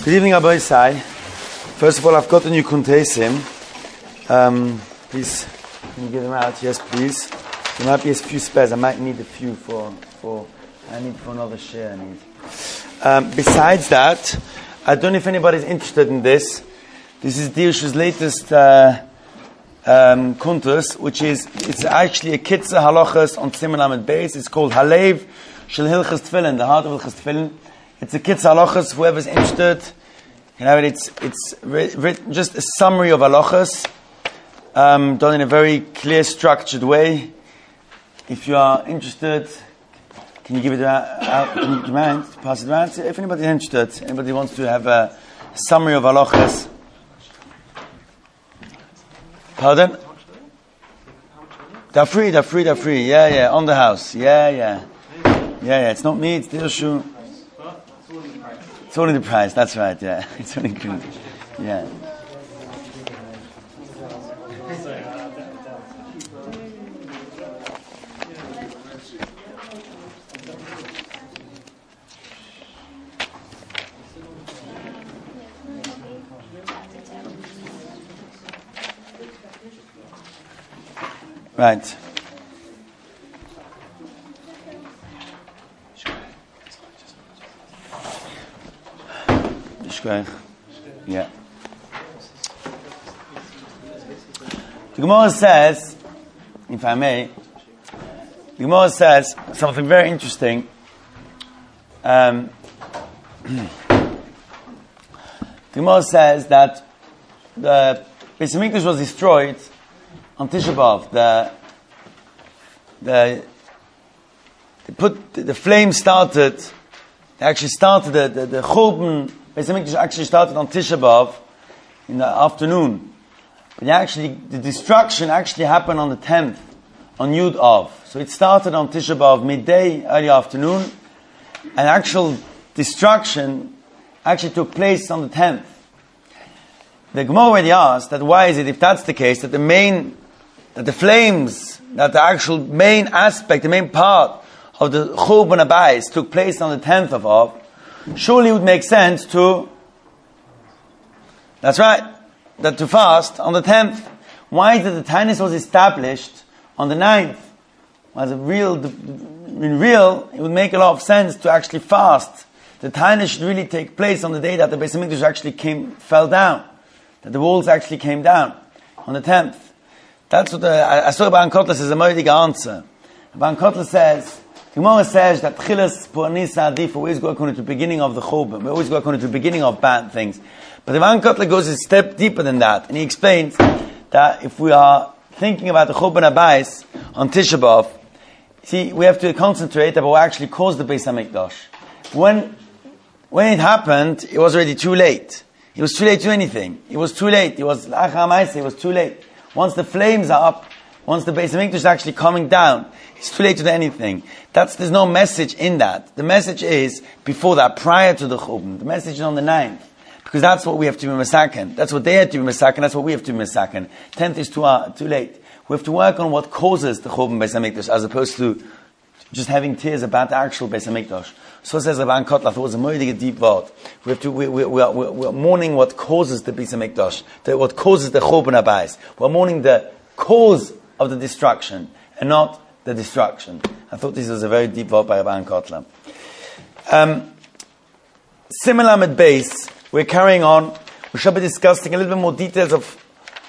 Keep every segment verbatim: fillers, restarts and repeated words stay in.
Good evening, Abba Isai. First of all, I've got the new Kuntesim. Um, please, can you give them out? Yes, please. There might be a few spares. I might need a few for, for I need for another share. I need. Um, besides that, I don't know if anybody's interested in this. This is Dirshu's latest uh, um, Kuntus, which is, it's actually a Kitzah Halachas on Siman Lamed Beis. It's called Halev Shel Hilchas Tefillin, the heart of Hilchas Tefillin. It's a Kitzah Halachas, whoever's interested. You know, it's it's written just a summary of halachas, um, done in a very clear, structured way. If you are interested, can you give it out? out can you, do you mind to pass it around? If anybody's interested, anybody wants to have a summary of halachas. Pardon? They're free, they're free, they're free. Yeah, yeah, on the house. Yeah, yeah. Yeah, yeah, it's not me, it's Dirshu. It's only the price, that's right, yeah. It's only included. Yeah. Right. Yeah. The Gemara says, if I may, the Gemara says something very interesting. Um, the Gemara says that the Beis Hamikdash was destroyed on Tisha B'Av. The the they put the, the flame started. They actually started the the, the Churban. Beis Hamikdash actually started on Tisha B'Av in the afternoon. But actually, the destruction actually happened on the tenth, on Yud Av. So it started on Tisha B'Av midday, early afternoon, and actual destruction actually took place on the tenth. The Gemara already asked that why is it, if that's the case, that the main, that the flames, that the actual main aspect, the main part of the Churban Abayis took place on the tenth of Av. Surely it would make sense to, that's right, that to fast on the tenth. Why is it the Tainus was established on the ninth? As a real, in real, it would make a lot of sense to actually fast. The Tainus should really take place on the day that the Beis Hamikdash actually came, fell down. That the walls actually came down on the tenth. That's what the, I, I saw Ban Kotler says a modige answer. Ban Kotler says, the Gemara says that Tchilas Pu'anisa Adif, we always go according to the beginning of the Churban. We always go according to the beginning of bad things. But the Ban Kotler goes a step deeper than that. And he explains that if we are thinking about the Churban Abayis on Tisha B'Av, see, we have to concentrate about what actually caused the Beis Hamikdash. When, when it happened, it was already too late. It was too late to do anything. It was too late. It was, it was too late. Once the flames are up, once the Beis Hamikdash is actually coming down, it's too late to do anything. That's, there's no message in that. The message is before that, prior to the Churban. The message is on the ninth. Because that's what we have to be Mesaken. That's what they had to be Mesaken. That's what we have to be Mesaken. Tenth is too, uh, too late. We have to work on what causes the Churban Beis Hamikdash, as opposed to just having tears about the actual Beis Hamikdash. So says Rabban Kotler, it was a moedig, a deep word. We have to, we, we, we, are, we are mourning what causes the Beis Hamikdash, the, what causes the Churban Abayis. We're mourning the cause of the destruction, and not the destruction. I thought this was a very deep word by Rabban Kotler. Um, Siman Lamed Beis, we're carrying on. We shall be discussing a little bit more details of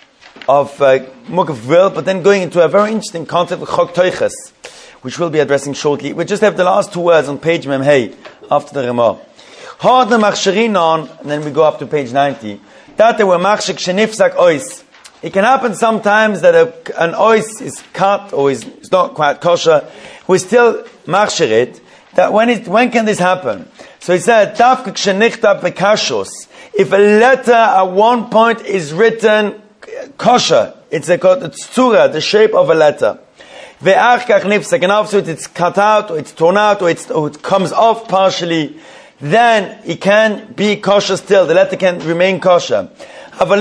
of uh, Muk of Will, but then going into a very interesting concept of Chok Toiches, which we'll be addressing shortly. We just have the last two words on page Mem Hey, after the Ramah. Hard the Machsherin on, and then we go up to page ninety. That there were Machshek Shenifzak Ois. It can happen sometimes that a, an Ois is cut, or is, is not quite kosher. We still Machsherit. That when is, when can this happen? So he said, Tafkik Shenichtav Vekashos. If a letter at one point is written kosher, it's a it's tzura, the shape of a letter. Ve'achkach nifsak, and after it's cut out, or it's torn out, or, it's, or it comes off partially, then it can be kosher still. The letter can remain kosher. But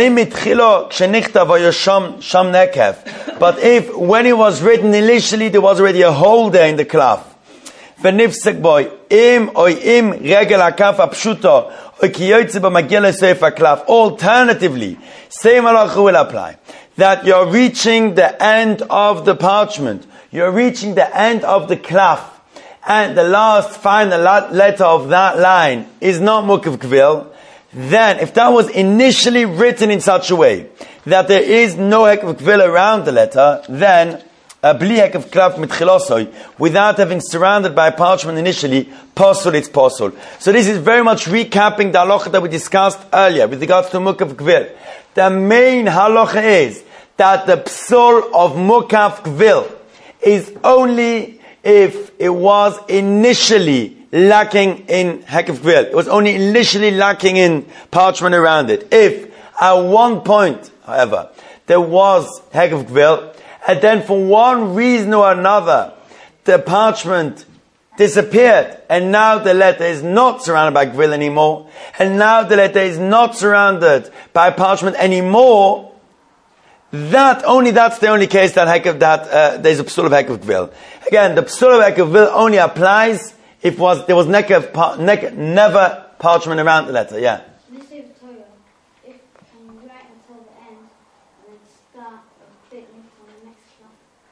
if, when it was written initially, there was already a hole there in the cloth. ונפסק בוי, אם או אם רגל הכף הפשוטו, Alternatively, same halacha will apply. That you're reaching the end of the parchment. You're reaching the end of the klaf. And the last final letter of that line is not mukav kvil. Then, if that was initially written in such a way that there is no hekav kvil around the letter, then bli hekav klaf mitchilosoi, without having surrounded by parchment initially, posul, it's posul. So this is very much recapping the halacha that we discussed earlier with regards to mukav kvil. The main halacha is that the psul of mukav kvil is only if it was initially lacking in hekav kvil. It was only initially lacking in parchment around it. If at one point, however, there was hekav kvil, and then for one reason or another, the parchment disappeared, and now the letter is not surrounded by kvil anymore, and now the letter is not surrounded by parchment anymore, that, only that's the only case that hekav, that uh, there's a psul of hekav kvil. Again, the psul of hekav kvil only applies if was there was nekev, par, nek, never parchment around the letter. Yeah. When you say the Torah, if can you write until the end and then start a bit from the next one?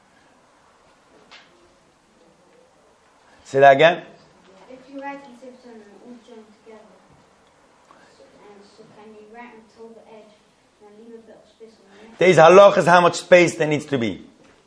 Say that again. If you write in Sefer Torah and all joined together, so, and so can you write until the edge and leave a bit of space on the next? There's halachas how much space there needs to be.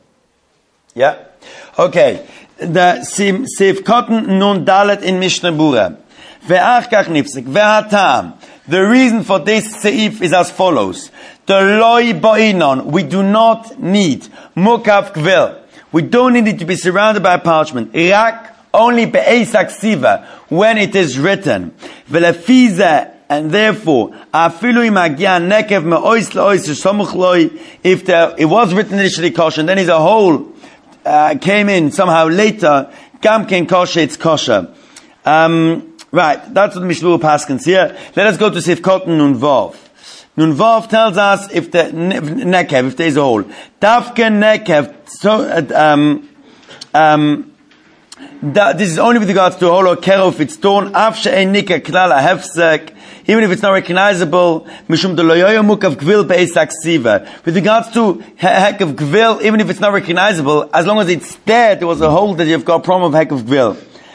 Yeah. Okay. The Sif Cotton Nun Dalet in Mishnah Bura. Ve'ach kach nifsik. Ve'atam. The reason for this seif is as follows. The loy ba'inon. We do not need mukav kvil. We don't need it to be surrounded by parchment. Rak only be'esak siva when it is written. Ve'lefize. And therefore, afilu imagia nekev me'ois le'ois shamuch loy. If there, it was written initially kosher, and then is a hole Uh, came in somehow later, gam ken kosher, it's kosher. Um, right, that's what the Mishnah Paskins here. Let us go to Sif Kotten Nun Vav. Nun Vav tells us if the nekev, if there is a hole. Tafke nekev, so, um, um, that, this is only with regards to a hole or kero if it's torn, afshe ein nika klala hefsek, even if it's not recognizable, mishum de loyoyo mukav kvil be'esak siva. With regards to heck of kvil, even if it's not recognizable, as long as it's there, there was a hole that you've got a problem of heck of kvil.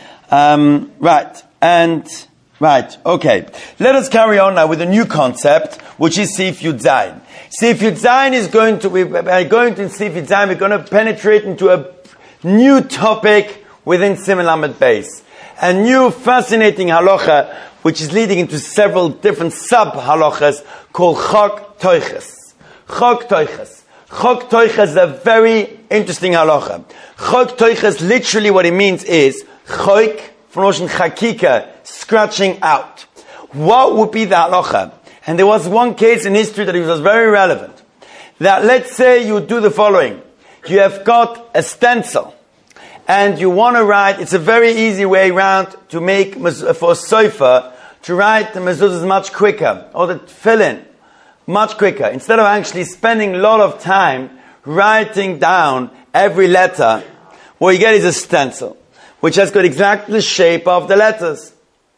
Um, right. And, right. Okay. Let us carry on now with a new concept, which is Sif Yud Zayin. Sif Yud Zayin is going to, we are going to Sif Yud Zayin, we're going to penetrate into a new topic within Siman Lamed Beis. A new fascinating halacha, which is leading into several different sub-halachas called Chok Toiches. Chok Toiches. Chok Toiches is a very interesting halacha. Chok Toiches, literally what it means is Chok, from Ocean Chakika, scratching out. What would be the halacha? And there was one case in history that it was very relevant. That let's say you do the following. You have got a stencil. And you want to write, it's a very easy way around to make, for a sofa, to write the mezuzahs much quicker, or the tefillin much quicker. Instead of actually spending a lot of time writing down every letter, what you get is a stencil, which has got exactly the shape of the letters.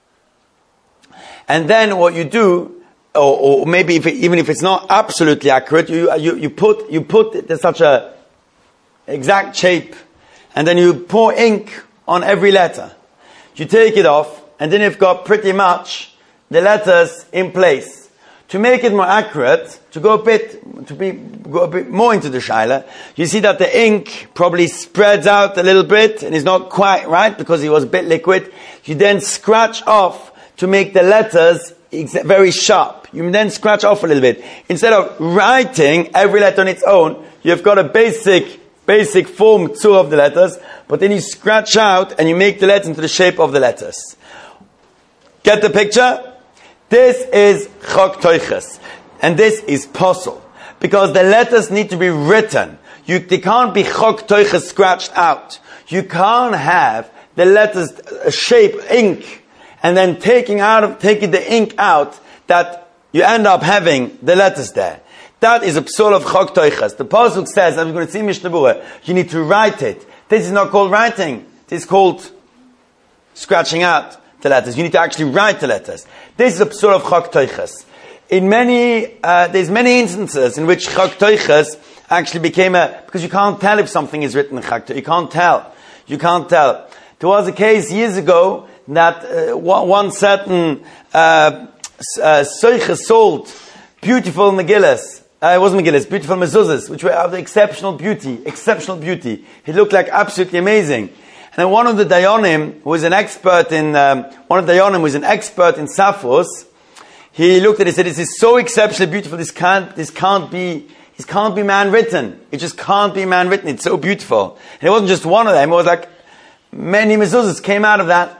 And then what you do, or, or maybe if it, even if it's not absolutely accurate, you, you, you put, you put it in such a exact shape, and then you pour ink on every letter. You take it off, and then you've got pretty much the letters in place. To make it more accurate, to go a bit, to be, go a bit more into the shaila, you see that the ink probably spreads out a little bit, and is not quite right, because it was a bit liquid. You then scratch off to make the letters very sharp. You then scratch off a little bit. Instead of writing every letter on its own, you've got a basic basic form two of the letters, but then you scratch out and you make the letters into the shape of the letters. Get the picture? This is Chok Toiches. And this is posul. Because the letters need to be written. You, they can't be Chok Toiches scratched out. You can't have the letters uh, shape ink and then taking out of, taking the ink out that you end up having the letters there. That is a psul of Chok Toiches. The pasuk says, and we're going to see Mishnah Bura, you need to write it. This is not called writing. This is called scratching out. the letters. You need to actually write the letters. This is a sort of Chag Toiches. In many, uh, there's many instances in which Chag Toiches actually became a, because you can't tell if something is written in Chag Toiches. You can't tell. You can't tell. There was a case years ago that uh, one certain uh, uh, Seiche sold beautiful Megillas. Uh, it wasn't Megillas, beautiful mezuzahs, which were of exceptional beauty, exceptional beauty. He looked like absolutely amazing. And then one of the Dayanim, who was an expert in, um, one of the Dayanim who was an expert in Safos, he looked at it and said, this is so exceptionally beautiful, this can't, this can't be, this can't be man-written. It just can't be man-written, it's so beautiful. And it wasn't just one of them, it was like many mezuzahs came out of that,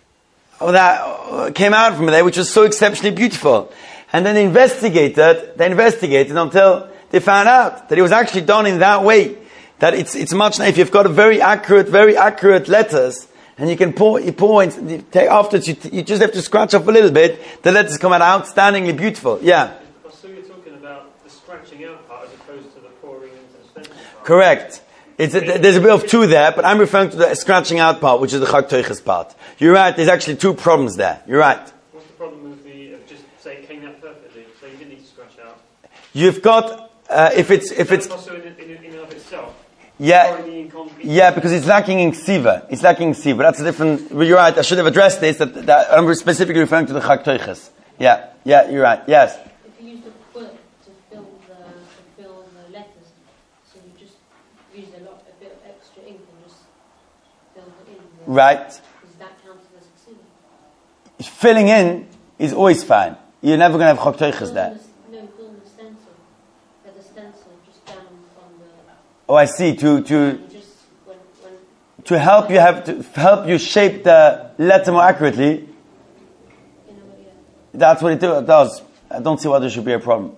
of that, uh, came out from there, which was so exceptionally beautiful. And then they investigated, they investigated until they found out that it was actually done in that way. That it's, it's much nicer. If you've got a very accurate, very accurate letters, and you can pour, you pour in, you take, afterwards you, you just have to scratch off a little bit, the letters come out outstandingly beautiful. Yeah. So you're talking about the scratching out part as opposed to the pouring into the stencil part? Correct. It's a, there's a bit of two there, but I'm referring to the scratching out part, which is the Chag Toiches part. You're right, there's actually two problems there. You're right. What's the problem with the, of just say it came out perfectly, so you didn't need to scratch out? You've got, uh, if it's, if it's, also in, in, in and of itself. yeah, yeah, because it's lacking in ksiva. It's lacking in ksiva. That's a different, you're right, I should have addressed this, that, that I'm specifically referring to the Chag Toiches. Yeah, yeah, you're right, yes. If you use the quilt to fill the, to fill the letters, so you just use a lot, a bit of extra ink and just fill it in. Right. Is that counted as a ksiva? Filling in is always fine. You're never going to have Chag Toiches there. No, fill the stencil. Let the stencil just down on the... Oh, I see. To to and just when, when to help you have to help you shape the letter more accurately. you know, yeah. That's what it, do, it does. I don't see why there should be a problem.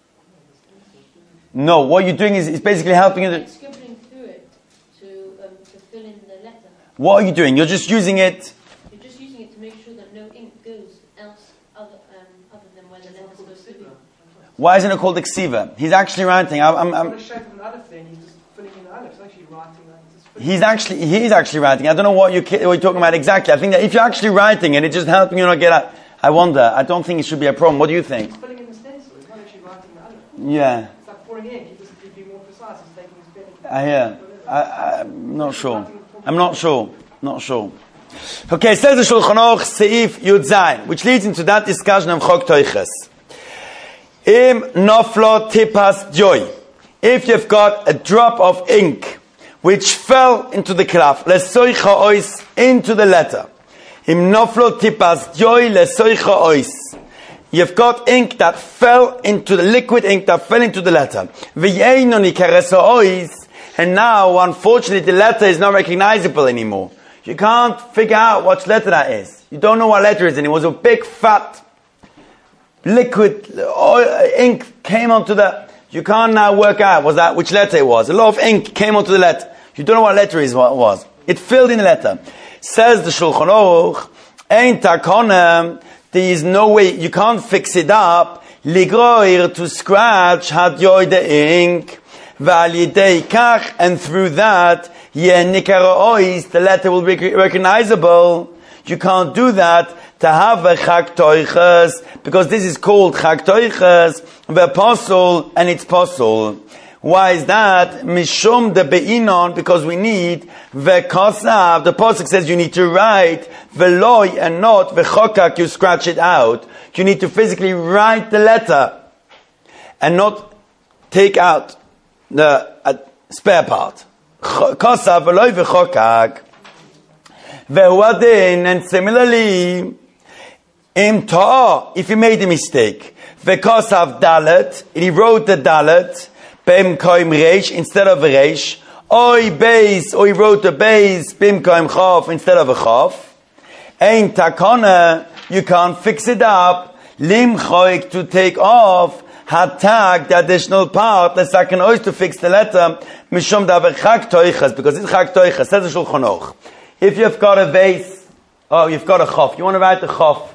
No, what you're doing is, is basically helping you. Like To, scribbling through it to um, to fill in the letter. what are you doing? You're just using it. You're just using it to make sure that no ink goes else other um, other than where the letter's supposed to be. Why isn't it called a ksiva? He's actually writing. I'm, I'm, What I'm, a shape of an aleph then, he's just filling in the aleph. It's actually writing that. He's just filling he's actually he is actually writing. I don't know what you're, what you're talking about exactly. I think that if you're actually writing and it's just helping you not get out, I wonder. I don't think it should be a problem. What do you think? He's filling in the stencil. He's not actually writing the aleph. Yeah, It's like pouring ink. He just to be more precise. He's taking his pen. I hear. I, I'm not sure. I'm not sure. Not sure. Okay, says the Shulchan Aruch, Seif Yud Zayin, which leads into that discussion of Chag Toiches. Im noflo tipas joy. If you've got a drop of ink which fell into the klaf, lesoicha ois, into the letter. Im noflo tipas joy lesoicha ois. You've got ink that fell into the liquid ink that fell into the letter. V'yeino nikareso ois, and now, unfortunately, the letter is not recognizable anymore. You can't figure out what letter that is. You don't know what letter it is, and it was a big fat liquid oil, ink came onto the. You can't now work out was that which letter it was. A lot of ink came onto the letter. You don't know what letter it was. It filled in the letter. Says the Shulchan Aruch, "Ein takonem." There is no way you can't fix it up. Ligroir, to scratch had yoy the ink. Validei kach, and through that, yeah, nikara the letter will be recognizable. You can't do that to have a Chag Toiches, because this is called Chag Toiches, the apostle, and it's apostle. Why is that? Mishum de be'inon, because we need ve'kosav. The pasuk says you need to write ve'loy and not ve'chokak. You scratch it out. You need to physically write the letter and not take out the uh, spare part. Kosav ve'loy ve'chokak. Ve'huadin, and similarly, im ta'a, if he made a mistake, ve'kosav dalet, and he wrote the dalet, bim koim reish instead of a reish, oi beis, or he wrote a beis, bim koim chof instead of a chof, ein takona, you can't fix it up, lim choik, to take off, hatag, the additional part, the second ois to fix the letter, mishum davar Chag Toiches, because it's Chag Toiches, says the Shulchan Aruch. If you've got a vase, oh, you've got a chof, you want to write the chof,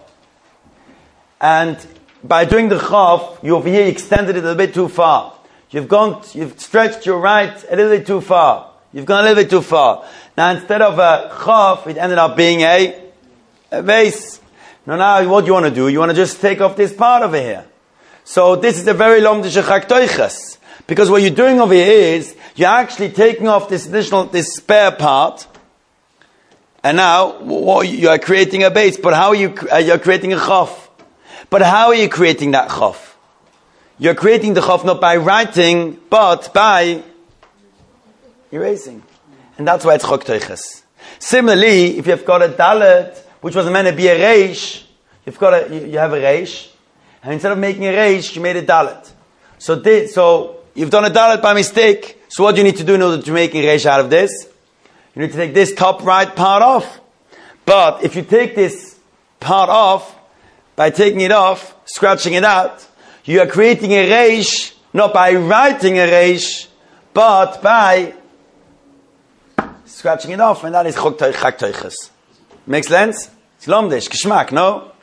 and by doing the chof, you over here extended it a little bit too far. You've gone, you've stretched your right a little bit too far. You've gone a little bit too far. Now instead of a chof, it ended up being a a base. Now, now, what do you want to do? You want to just take off this part over here. So this is a very lomdische chaktoiches. Because what you're doing over here is, you're actually taking off this additional, this spare part, and now, what, you are creating a base, but how are you, uh, you're creating a chof. But how are you creating that chof? You're creating the chof not by writing, but by erasing. And that's why it's chaktoiches. Similarly, if you've got a dalet, which was meant to be a reish, you've got a, you, you have a reish, and instead of making a reish, you made a dalet. So this, so, you've done a dalet by mistake. So what do you need to do in order to make a reish out of this? You need to take this top right part off. But if you take this part off, by taking it off, scratching it out, you are creating a reish, not by writing a reish, but by scratching it off, and that is chaktoiches. Makes sense? It's lomdish, geschmack, no?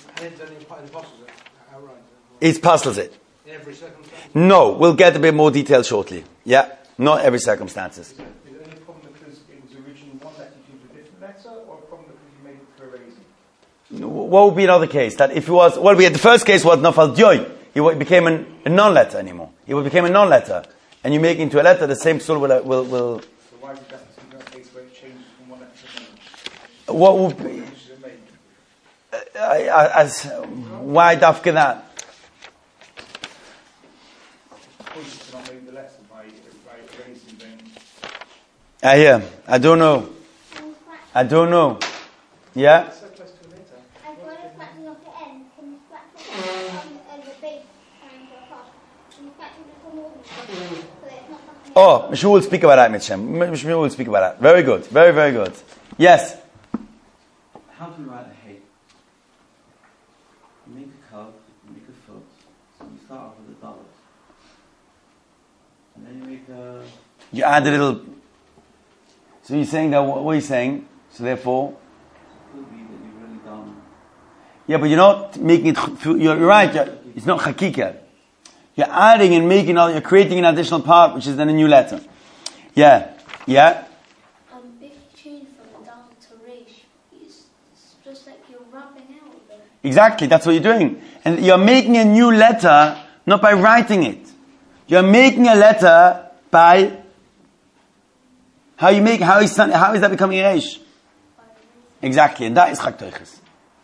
It puzzles it. In every circumstance? No, we'll get a bit more detail shortly. Yeah, not every circumstances. Is it only a problem because it was originally one letter to a different letter, or a problem because you made it through erasing? What would be another case? That if it was, well, we had the first case was nafal dioy. It became an, a non-letter anymore. It became a non-letter. And you make it into a letter, the same sort will, will, will... So why did that in that case where it changes from one letter to another? What would be... Uh, as, why dafka that? I hear. I don't know. I don't know. Yeah? I've got it scratching off the end. Can you scratch off on the base and the top? Can you scratch off the more so that it's not... Oh, Mishmu will speak about that, Mitchem. Mishmu will speak about that. Very good. Very, very good. Yes? How do you write a hey? You make a curve, you make a foot, so you start off with a dollar. And then you make a... You add a little... So you're saying that, what are you saying? So therefore... It could be that you've really done... Yeah, but you're not making it... You're, you're right, you're, it's not chakika. You're adding and making, you're creating an additional part, which is then a new letter. Yeah, yeah. Um, if you change from a dal to resh, it's, it's just like you're rubbing out of it. Exactly, that's what you're doing. And you're making a new letter, not by writing it. You're making a letter by... How you make, how is, how is that becoming a resh? Exactly, and that is chaktoiches.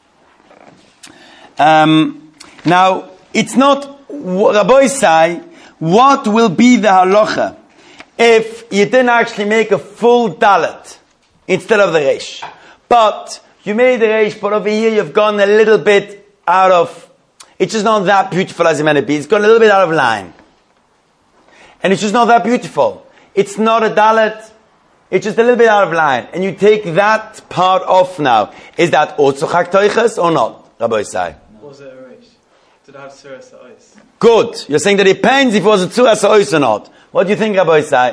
Um, now, it's not... Rabbi say, what will be the halacha if you didn't actually make a full dalet instead of the resh? But you made the resh, but over here you've gone a little bit out of, it's just not that beautiful as it meant to be. It's gone a little bit out of line. And it's just not that beautiful. It's not a dalet, it's just a little bit out of line. And you take that part off now. Is that also chaktoiches or not? Rabbi say. Was it a resh? Did it have suras ha'os? Good. You're saying that it depends if it was a tzuras ha'os or not. What do you think, Rabbi say?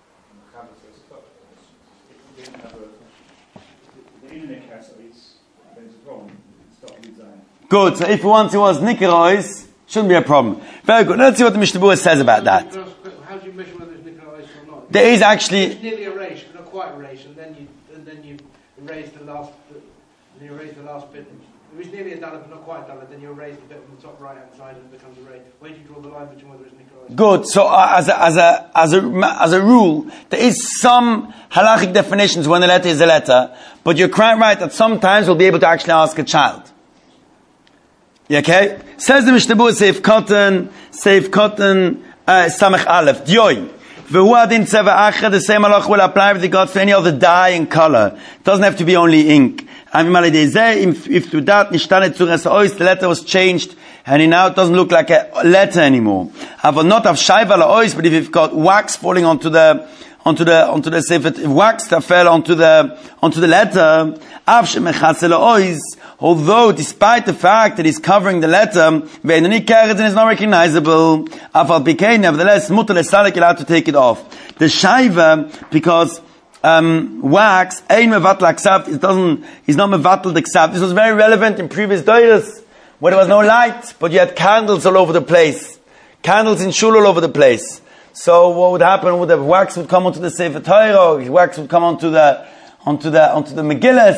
Good. So if once it was nikrois, shouldn't be a problem. Very good. Let's see what the Mishnah Berurah says about that. How do you measure whether it's nikrois or not? There is actually... It's nearly a resh, but not quite a resh, and then you and then you erase the last then you erase the last bit. If it's nearly a dalet, but not quite a dalet, then you erase the bit on the top right hand side and it becomes a resh. Where do you draw the line between whether it's nikrois? Good. So uh, as a as a as a as a rule, there is some halachic definitions when a letter is a letter, but you're quite right that sometimes we'll be able to actually ask a child. Okay? Says the Mishnah Berurah, Seif Cotton, Seif Cotton, uh, Samech Aleph, Dioy. V'hu adin tzeva achad, the same halach will apply with regards to any other dye and color. It doesn't have to be only ink. If, if through that, nishtanet tzuras ha'os, the letter was changed, and now it doesn't look like a letter anymore. Have not have shayva la'os, but if you've got wax falling onto the, onto the, onto the sefer, wax that fell onto the, onto the letter, av shemechase la'os, although despite the fact that he's covering the letter, and is not recognizable, nevertheless, mutar lesalik, allowed to take it off. The shayva, because um, wax, ein mevatel aksav, it doesn't, it's not mevatel the ksav. This was very relevant in previous days, where there was no light, but you had candles all over the place. Candles in shul all over the place. So what would happen? Would the wax would come onto the Sefer Torah, wax would come onto the, onto the, onto the Megillas,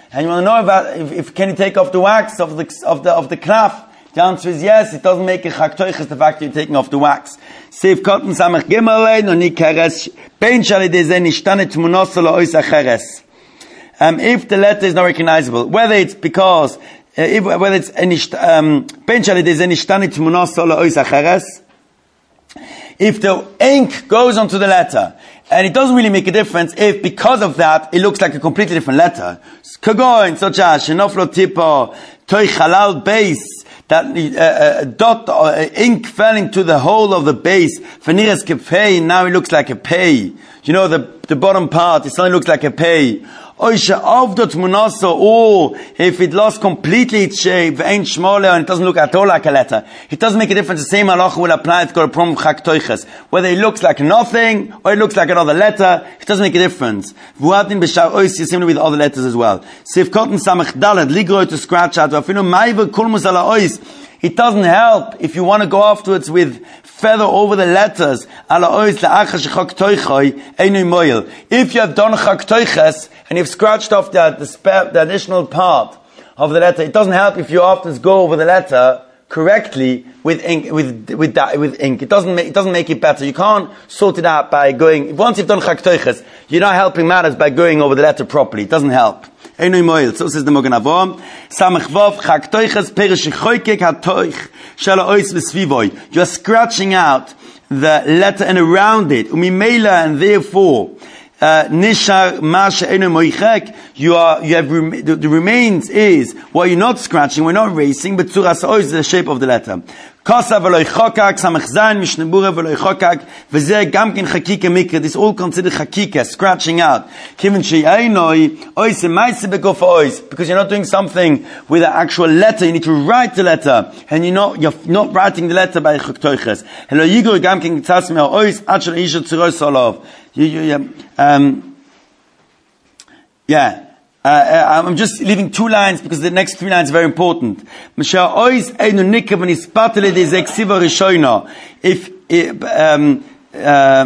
and you want to know about if, if can you take off the wax of the of the of the knaf. The answer is yes. It doesn't make a chak toiches the fact that you're taking off the wax. Seif cotton samach gimalei no nikeres bein shali de ze nishtane tmunoso lo ois acheres. Um, if the letter is not recognizable, whether it's because uh, if, whether it's um bein shali de ze nishtane tmunoso lo ois acheres. If the ink goes onto the letter, and it doesn't really make a difference if because of that it looks like a completely different letter. Kagoin such as shenoflo tipo toy halal base. That uh, uh, dot uh, ink fell into the hole of the base. Feniras kepei. Now it looks like a pay. You know the the bottom part. It suddenly looks like a pay. Oisha avdot munaso. Or if it lost completely its shape, ain't shmoler, and it doesn't look at all like a letter. It doesn't make a difference. The same halacha will apply. It's got a problem with chak toiches. Whether it looks like nothing or it looks like another letter, it doesn't make a difference. Vuatin b'shar ois is similar with other letters as well. Sif kotten samach dalet ligro to scratch out. V'afinu ma'ivah kulmus ala ois. It doesn't help if you want to go afterwards with feather over the letters. If you have done chak toiches and you've scratched off the, the, spare, the additional part of the letter, it doesn't help if you afterwards go over the letter correctly with ink. With with that, with ink, it doesn't make it doesn't make it better. You can't sort it out by going. Once you've done chak toiches, you're not helping matters by going over the letter properly. It doesn't help. Einoi moil. So says the Mogen Avraham. Samach vav chak toiches perish choykek hatoich shel ois v'svivoy. You are scratching out the letter and around it. Umimela, and therefore nishar ma she'einoi moichek. You are you have rem- the, the remains is what you're not scratching, we're not erasing, but tzuras ois is the shape of the letter. Kosa v'lo chokak, samach zayin, mishnebura v'lo chokak, v'zeh gam ken chakika mikra. This all considered chakika, scratching out. Kivin she'einoi, ois emaisi begof ois. Because you're not doing something with an actual letter, you need to write the letter, and you're not, you're not writing the letter by chak toiches. Helo yigor gam ken tzas meo ois, ad shel isha tzuros olov. Um, yeah. Uh, uh, I'm just leaving two lines because the next three lines are very important. If, um, uh,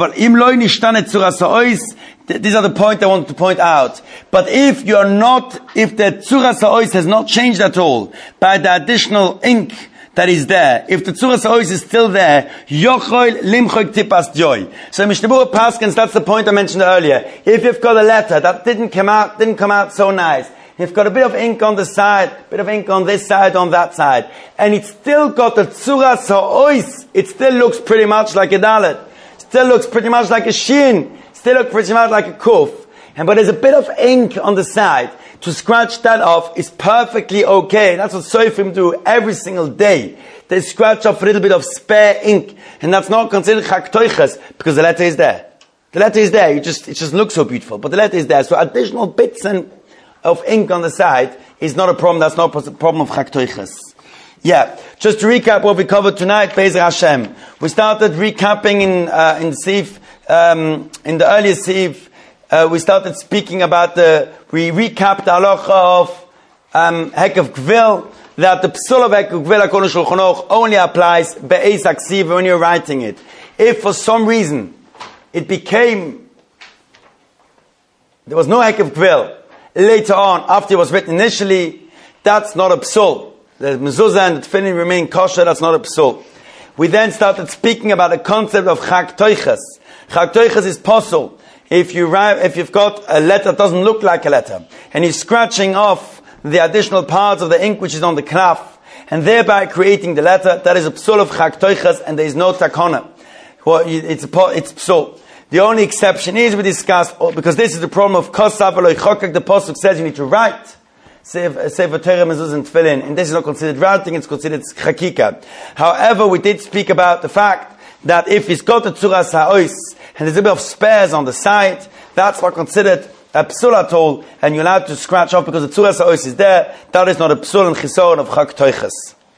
these are the points I want to point out. But if you're not, if the tzuras ha'ois has not changed at all by the additional ink that is there, if the tzuras ha'ois is still there, yochol limchoik tipas joy. So Mishnebura Paskins, that's the point I mentioned earlier. If you've got a letter that didn't come out, didn't come out so nice, you've got a bit of ink on the side, bit of ink on this side, on that side, and it's still got the tzuras ha'ois, it still looks pretty much like a dalet, still looks pretty much like a shin, still looks pretty much like a kuf, and but there's a bit of ink on the side. To scratch that off is perfectly okay. That's what Soifim do every single day. They scratch off a little bit of spare ink, and that's not considered chak toiches because the letter is there. The letter is there. You just it just looks so beautiful, but the letter is there. So additional bits and of ink on the side is not a problem. That's not a problem of chak toiches. Yeah. Just to recap what we covered tonight, Be'ezer Hashem. We started recapping in uh, in Sif um, in the earlier Sif. Uh, we started speaking about the, we recapped the halacha of um, Hekav Gvil, that the psul of Hekav Gvil HaKol Shulchan Aruch only applies be'ez aksiv when you're writing it. If for some reason it became, there was no Hekav Gvil later on, after it was written initially, that's not a psul. The mezuzah and the tefillin remain kosher, that's not a psul. We then started speaking about the concept of chak toiches. Chak toiches is possible. If you write, if you've got a letter that doesn't look like a letter, and you're scratching off the additional parts of the ink which is on the knaf, and thereby creating the letter, that is a psul of chak toiches, and there is no takona. Well, it's a, it's psul. The only exception is we discussed, because this is the problem of kosav v'lo chokak. The pasuk says you need to write Sefer Torah, mezuzah, and tefillin, and this is not considered writing; it's considered chakika. However, we did speak about the fact that if it's got a tzuras ha'ois, and there's a bit of spares on the side, that's not considered a psul at all, and you're allowed to scratch off because the tzuras ha'ois is there. That is not a psul and chisoron of chak toiches.